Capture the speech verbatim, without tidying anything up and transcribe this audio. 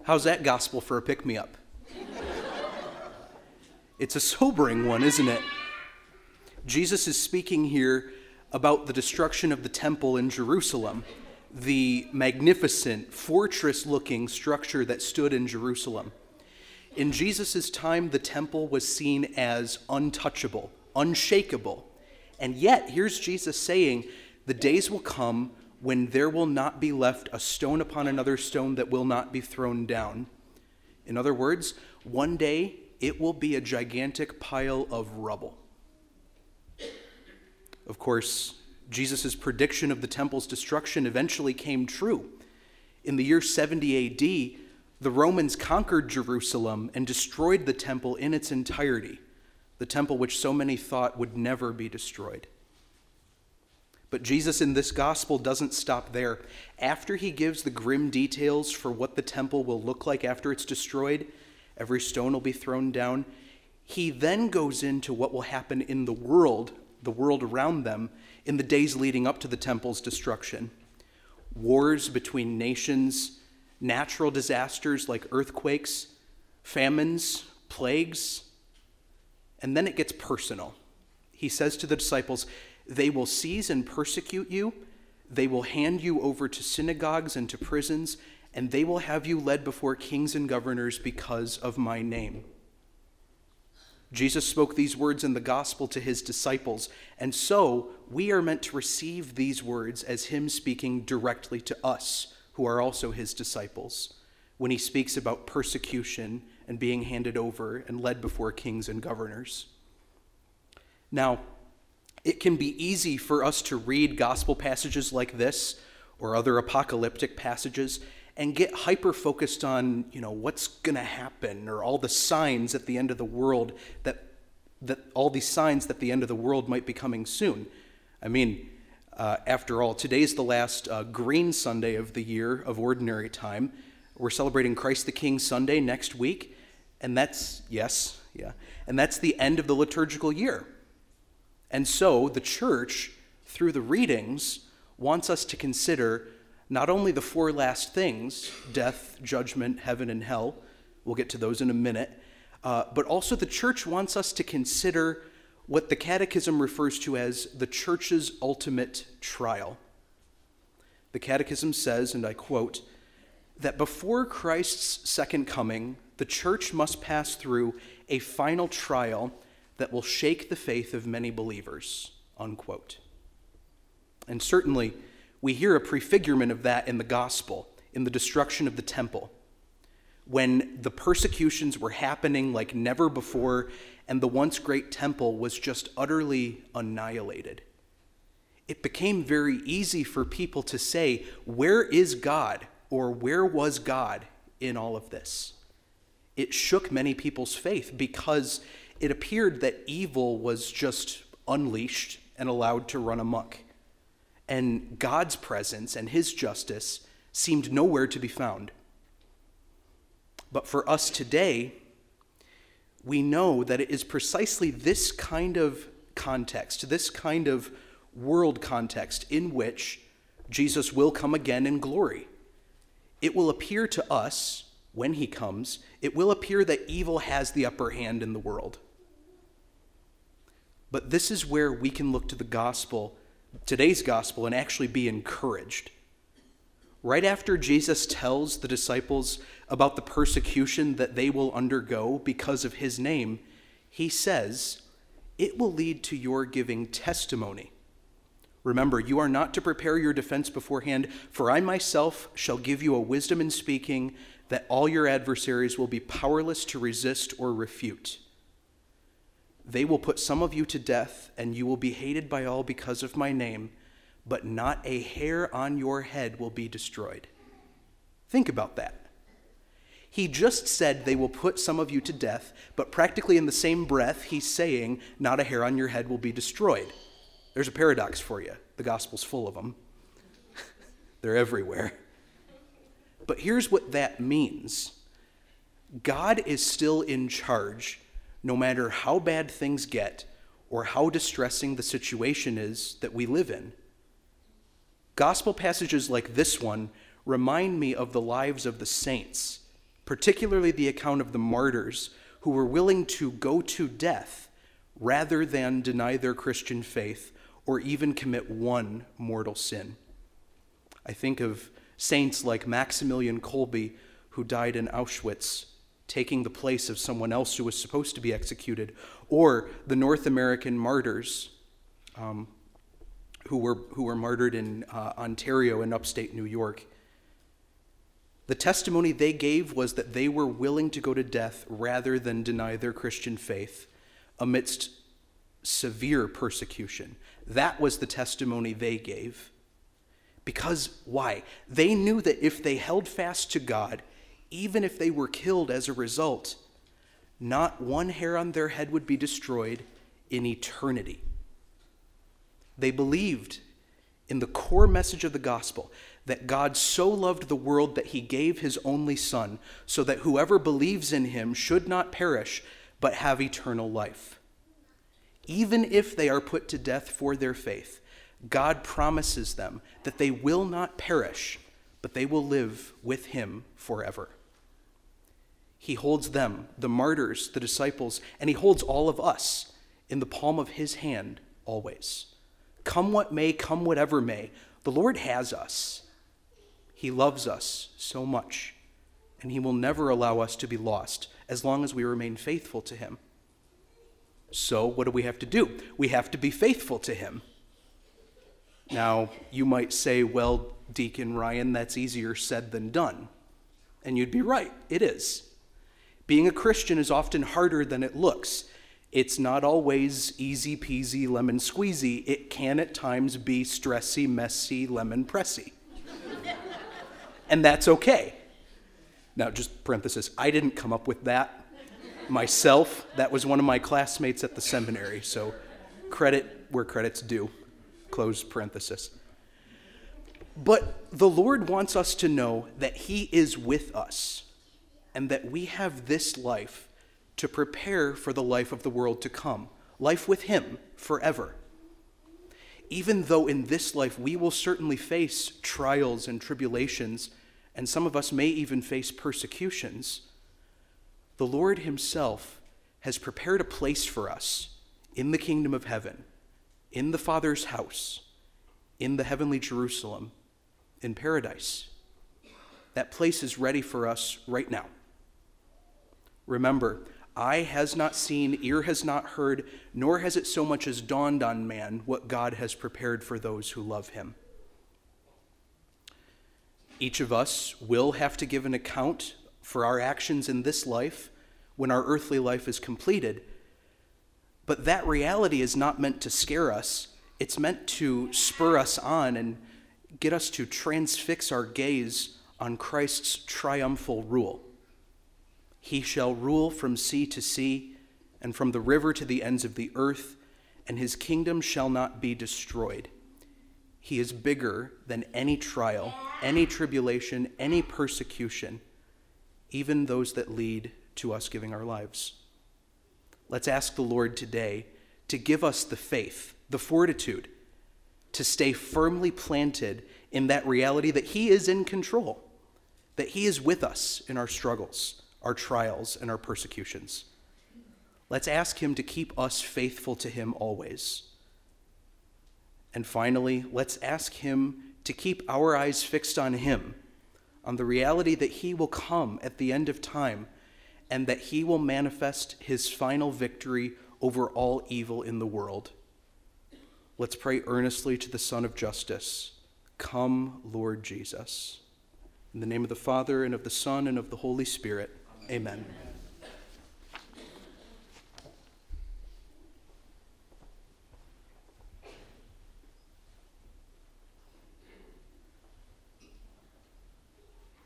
How's that gospel for a pick-me-up? It's a sobering one, isn't it? Jesus is speaking here about the destruction of the temple in Jerusalem, the magnificent, fortress-looking structure that stood in Jerusalem. In Jesus' time, the temple was seen as untouchable, unshakable. And yet, here's Jesus saying, the days will come when there will not be left a stone upon another stone that will not be thrown down. In other words, one day it will be a gigantic pile of rubble. Of course, Jesus' prediction of the temple's destruction eventually came true. In the year seventy A D, the Romans conquered Jerusalem and destroyed the temple in its entirety, the temple which so many thought would never be destroyed. But Jesus in this gospel doesn't stop there. After he gives the grim details for what the temple will look like after it's destroyed, every stone will be thrown down, he then goes into what will happen in the world, the world around them, in the days leading up to the temple's destruction. Wars between nations, natural disasters like earthquakes, famines, plagues, and then it gets personal. He says to the disciples, they will seize and persecute you, they will hand you over to synagogues and to prisons, and they will have you led before kings and governors because of my name. Jesus spoke these words in the gospel to his disciples, and so we are meant to receive these words as him speaking directly to us, who are also his disciples, when he speaks about persecution and being handed over and led before kings and governors. Now, it can be easy for us to read gospel passages like this or other apocalyptic passages and get hyper-focused on, you know, what's going to happen or all the signs at the end of the world that that all these signs that the end of the world might be coming soon. I mean, uh, after all, today's the last uh, Green Sunday of the year of Ordinary Time. We're celebrating Christ the King Sunday next week, and that's, yes, yeah, and that's the end of the liturgical year. And so the church, through the readings, wants us to consider not only the four last things, death, judgment, heaven, and hell, we'll get to those in a minute, uh, but also the church wants us to consider what the Catechism refers to as the church's ultimate trial. The Catechism says, and I quote, that before Christ's second coming, the church must pass through a final trial that will shake the faith of many believers, unquote. And certainly, we hear a prefigurement of that in the gospel, in the destruction of the temple, when the persecutions were happening like never before, and the once great temple was just utterly annihilated. It became very easy for people to say, where is God, or where was God in all of this? It shook many people's faith because it appeared that evil was just unleashed and allowed to run amok. And God's presence and his justice seemed nowhere to be found. But for us today, we know that it is precisely this kind of context, this kind of world context in which Jesus will come again in glory. It will appear to us, when he comes, it will appear that evil has the upper hand in the world. But this is where we can look to the gospel, today's gospel, and actually be encouraged. Right after Jesus tells the disciples about the persecution that they will undergo because of his name, he says, it will lead to your giving testimony. Remember, you are not to prepare your defense beforehand, for I myself shall give you a wisdom in speaking that all your adversaries will be powerless to resist or refute. They will put some of you to death, and you will be hated by all because of my name, but not a hair on your head will be destroyed. Think about that. He just said they will put some of you to death, but practically in the same breath, he's saying not a hair on your head will be destroyed. There's a paradox for you. The gospel's full of them. They're everywhere. But here's what that means. God is still in charge, no matter how bad things get or how distressing the situation is that we live in. Gospel passages like this one remind me of the lives of the saints, particularly the account of the martyrs who were willing to go to death rather than deny their Christian faith or even commit one mortal sin. I think of saints like Maximilian Kolbe, who died in Auschwitz, taking the place of someone else who was supposed to be executed, or the North American martyrs um, who were who were martyred in uh, Ontario and upstate New York. The testimony they gave was that they were willing to go to death rather than deny their Christian faith amidst severe persecution. That was the testimony they gave. Because why? They knew that if they held fast to God, even if they were killed as a result, not one hair on their head would be destroyed in eternity. They believed in the core message of the gospel that God so loved the world that he gave his only Son, so that whoever believes in him should not perish, but have eternal life. Even if they are put to death for their faith, God promises them that they will not perish, but they will live with him forever. He holds them, the martyrs, the disciples, and he holds all of us in the palm of his hand always. Come what may, come whatever may, the Lord has us. He loves us so much, and he will never allow us to be lost as long as we remain faithful to him. So what do we have to do? We have to be faithful to him. Now, you might say, well, Deacon Ryan, that's easier said than done. And you'd be right, it is. Being a Christian is often harder than it looks. It's not always easy peasy lemon squeezy. It can at times be stressy, messy, lemon pressy. And that's okay. Now, just parenthesis, I didn't come up with that myself. That was one of my classmates at the seminary, so credit where credit's due. Close parenthesis. But the Lord wants us to know that he is with us and that we have this life to prepare for the life of the world to come, life with him forever. Even though in this life we will certainly face trials and tribulations, and some of us may even face persecutions, the Lord himself has prepared a place for us in the kingdom of heaven, in the Father's house, in the heavenly Jerusalem, in paradise. That place is ready for us right now. Remember, eye has not seen, ear has not heard, nor has it so much as dawned on man what God has prepared for those who love him. Each of us will have to give an account for our actions in this life when our earthly life is completed. But that reality is not meant to scare us. It's meant to spur us on and get us to transfix our gaze on Christ's triumphal rule. He shall rule from sea to sea and from the river to the ends of the earth, and his kingdom shall not be destroyed. He is bigger than any trial, any tribulation, any persecution, even those that lead to us giving our lives. Let's ask the Lord today to give us the faith, the fortitude, to stay firmly planted in that reality that he is in control, that he is with us in our struggles, our trials, and our persecutions. Let's ask him to keep us faithful to him always. And finally, let's ask him to keep our eyes fixed on him, on the reality that he will come at the end of time and that he will manifest his final victory over all evil in the world. Let's pray earnestly to the Son of Justice. Come, Lord Jesus. In the name of the Father, and of the Son, and of the Holy Spirit, amen.